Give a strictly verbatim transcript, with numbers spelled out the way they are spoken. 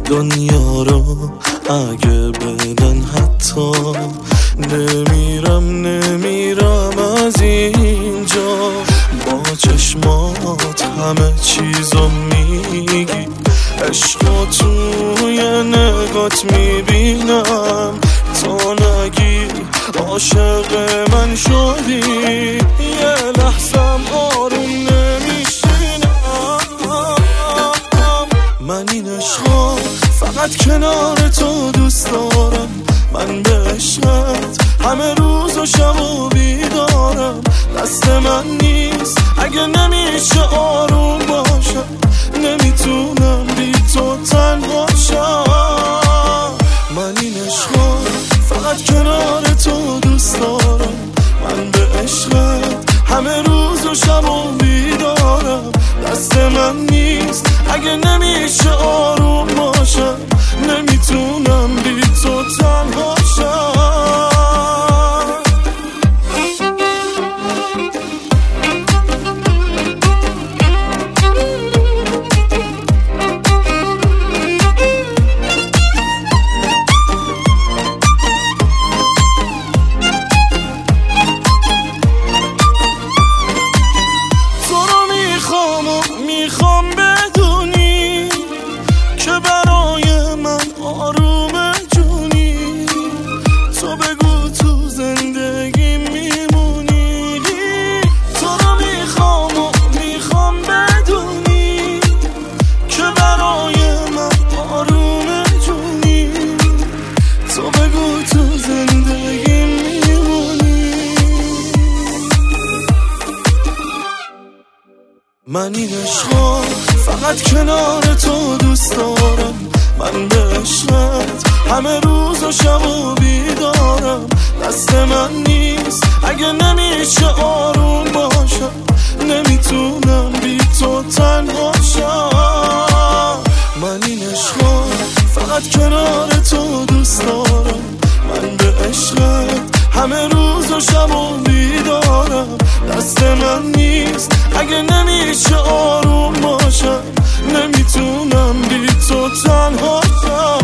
دنیا رو اگه بدن حتی نمیرم نمیرم از اینجا. با چشمات همه چیزو میگی، عشقا توی نگات میبینم. تا نگی عاشق من شدی، یه لحظم آروم نمیشینم. من این عشقا فقط کنار تو دوست دارم. من به عشقت همه روز و شب و بیدارم. دست من نیست اگه نمیشه آروم باشم. نمیتونم بی تو تنها شم. من این عشقا فقط کنار تو دوست دارم. من به عشقت همه روز و شب و بیدارم. دست من نیست اگه نمیشه آروم باشم. نمیتونم بی تو تنها شم. میخوام بدونی که برای من آروم جونی. تو بگو تو زندگی میمونی. تو رو میخوام و میخوام بدونی که برای من آروم جونی. تو بگو تو زندگی میمونی. من این عشقا فقط کنار تو دوست دارم. من به عشقت همه روز و شب و بیدارم. دست من نیست اگه نمیشه آروم باشم. نمیتونم بی تو تنها شم. من این عشقا فقط کنار تو دوست دارم. من به عشقت همه روز و شب و بیدارم. دست من نیست اگه نمیشه آروم باشم. نمیتونم بی تو تنها شم.